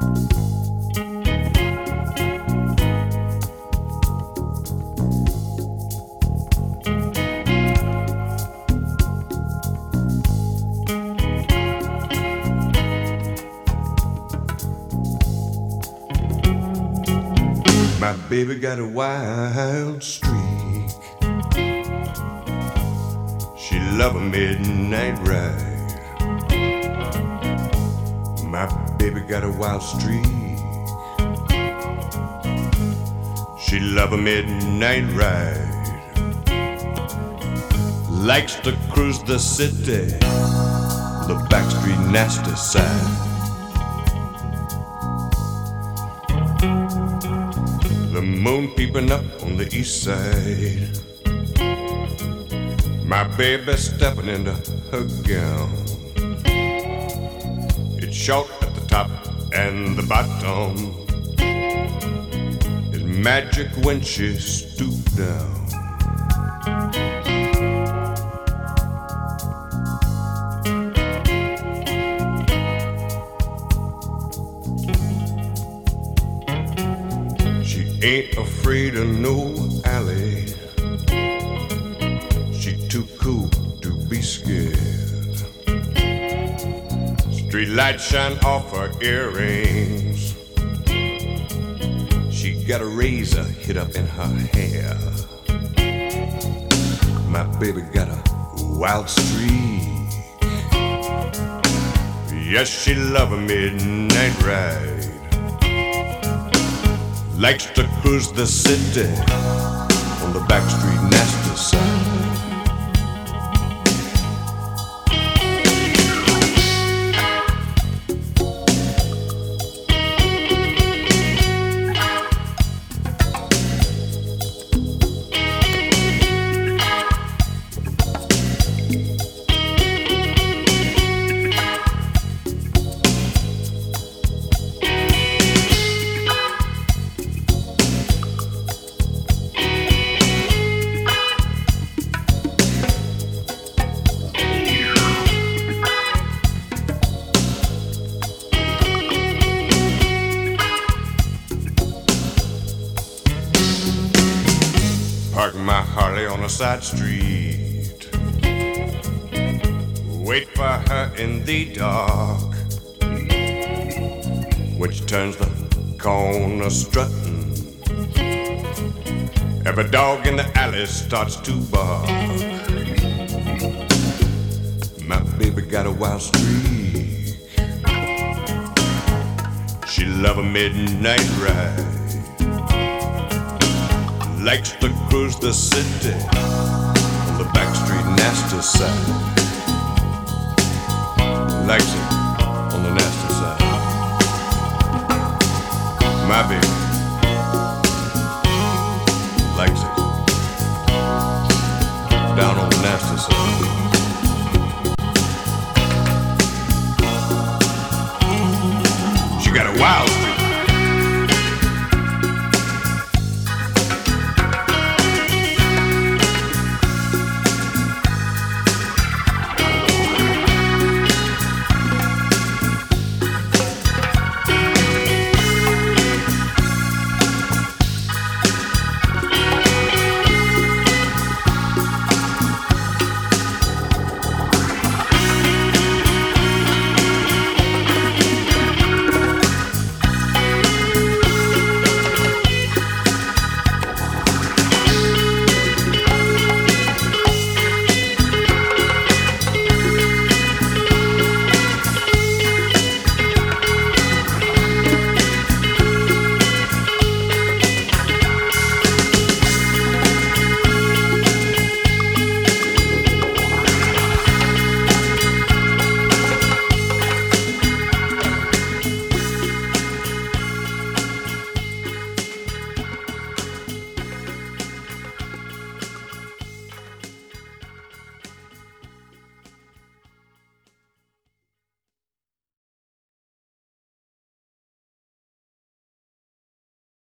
My baby got a wild streak. She love a midnight ride. My baby got a wild streak. She love a midnight ride. Likes to cruise the city, the backstreet nasty side. The moon peeping up on the east side. My baby stepping into her gown. It's short at the top and the bottom. It's magic when she stoops down. Ain't afraid of no alley. She too cool to be scared. Street lights shine off her earrings. She got a razor hid up in her hair. My baby got a wild streak. Yes, she love a midnight ride. Likes to cruise the city on the backstreet nasty side. Park my Harley on a side street. Wait for her in the dark. When she turns the corner strutting, every dog in the alley starts to bark. My baby got a wild streak. She love a midnight ride. Likes to cruise the city on the backstreet nasty side. Likes it on the nasty side. My baby likes it down on the nasty side. She got a wild streak.